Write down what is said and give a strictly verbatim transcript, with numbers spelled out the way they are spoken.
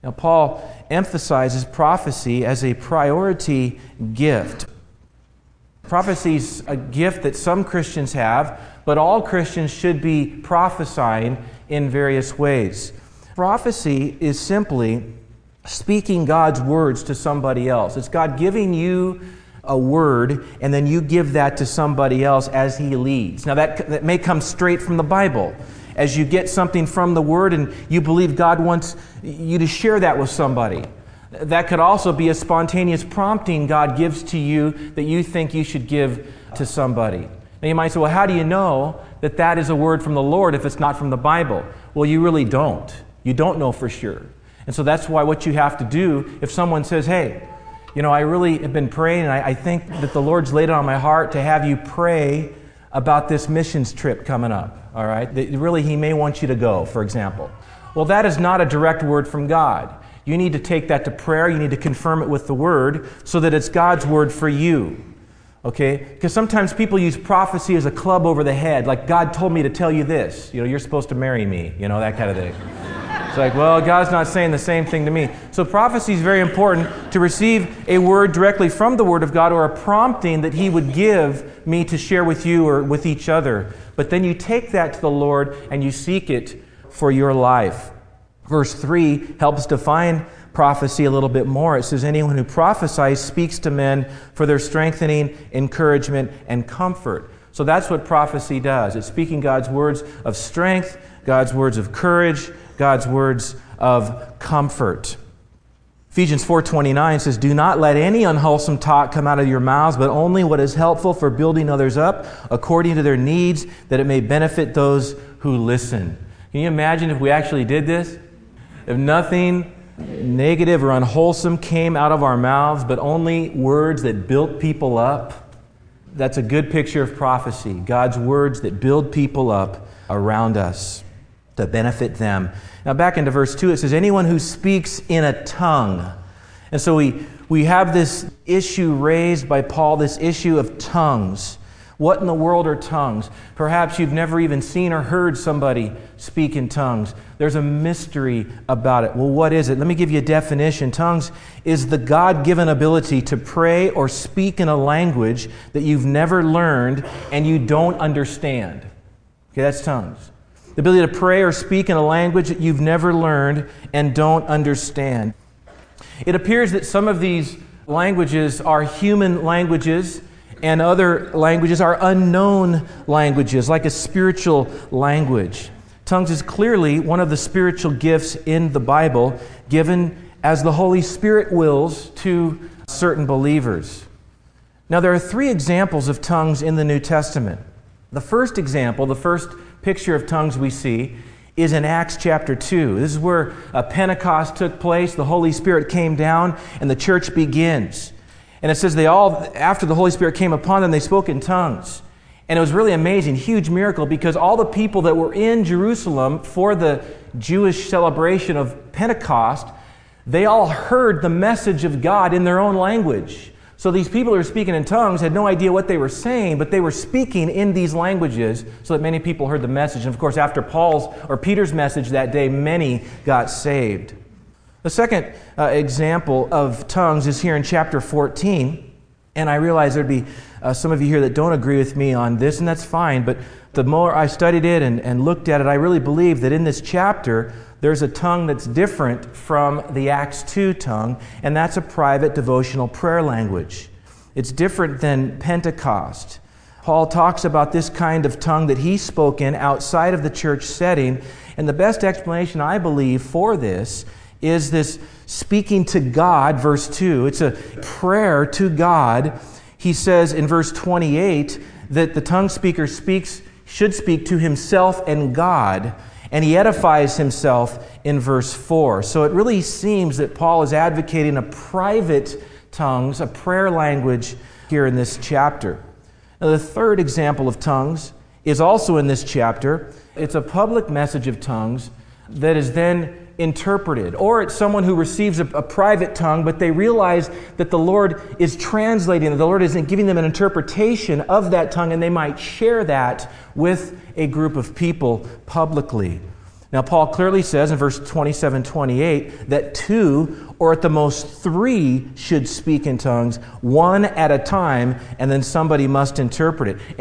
Now, Paul emphasizes prophecy as a priority gift. Prophecy is a gift that some Christians have, but all Christians should be prophesying in various ways. Prophecy is simply speaking God's words to somebody else. It's God giving you a word, and then you give that to somebody else as He leads. Now, that, that may come straight from the Bible. As you get something from the Word and you believe God wants you to share that with somebody. That could also be a spontaneous prompting God gives to you that you think you should give to somebody. Now you might say, well, how do you know that that is a word from the Lord if it's not from the Bible? Well, you really don't. You don't know for sure. And so that's why what you have to do, if someone says, hey, you know, I really have been praying and I, I think that the Lord's laid it on my heart to have you pray about this missions trip coming up. All right? That really, He may want you to go, for example. Well, that is not a direct word from God. You need to take that to prayer. You need to confirm it with the Word so that it's God's word for you. Okay? Because sometimes people use prophecy as a club over the head, like God told me to tell you this. You know, you're supposed to marry me. You know, that kind of thing. It's like, well, God's not saying the same thing to me. So prophecy is very important, to receive a word directly from the Word of God or a prompting that He would give me to share with you or with each other. But then you take that to the Lord and you seek it for your life. Verse three helps define prophecy a little bit more. It says, anyone who prophesies speaks to men for their strengthening, encouragement, and comfort. So that's what prophecy does. It's speaking God's words of strength, God's words of courage, God's words of comfort. Ephesians four twenty-nine says, do not let any unwholesome talk come out of your mouths, but only what is helpful for building others up according to their needs, that it may benefit those who listen. Can you imagine if we actually did this? If nothing negative or unwholesome came out of our mouths, but only words that built people up. That's a good picture of prophecy. God's words that build people up around us to benefit them. Now back into verse two, it says, anyone who speaks in a tongue. And so we, we have this issue raised by Paul, this issue of tongues. What in the world are tongues? Perhaps you've never even seen or heard somebody speak in tongues. There's a mystery about it. Well, what is it? Let me give you a definition. Tongues is the God-given ability to pray or speak in a language that you've never learned and you don't understand. Okay, that's tongues. The ability to pray or speak in a language that you've never learned and don't understand. It appears that some of these languages are human languages and other languages are unknown languages, like a spiritual language. Tongues is clearly one of the spiritual gifts in the Bible, given as the Holy Spirit wills to certain believers. Now, there are three examples of tongues in the New Testament. The first example, the first picture of tongues we see, is in Acts chapter two. This is where a Pentecost took place. The Holy Spirit came down and the church begins. And it says they all, after the Holy Spirit came upon them, they spoke in tongues. And it was really amazing, huge miracle, because all the people that were in Jerusalem for the Jewish celebration of Pentecost, they all heard the message of God in their own language. So these people who were speaking in tongues had no idea what they were saying, but they were speaking in these languages so that many people heard the message. And of course, after Paul's or Peter's message that day, many got saved. The second uh, example of tongues is here in chapter fourteen. And I realize there'd be uh, some of you here that don't agree with me on this, and that's fine. But the more I studied it and, and looked at it, I really believe that in this chapter, there's a tongue that's different from the Acts two tongue, and that's a private devotional prayer language. It's different than Pentecost. Paul talks about this kind of tongue that he spoke in outside of the church setting, and the best explanation, I believe, for this is this speaking to God, verse two. It's a prayer to God. He says in verse twenty-eight that the tongue speaker speaks, should speak to himself and God, and he edifies himself in verse four. So it really seems that Paul is advocating a private tongues, a prayer language here in this chapter. Now, the third example of tongues is also in this chapter. It's a public message of tongues that is then interpreted. Or it's someone who receives a, a private tongue, but they realize that the Lord is translating, that the Lord isn't giving them an interpretation of that tongue, and they might share that with a group of people publicly. Now, Paul clearly says in verse twenty-seven, twenty-eight that two, or at the most three, should speak in tongues, one at a time, and then somebody must interpret it.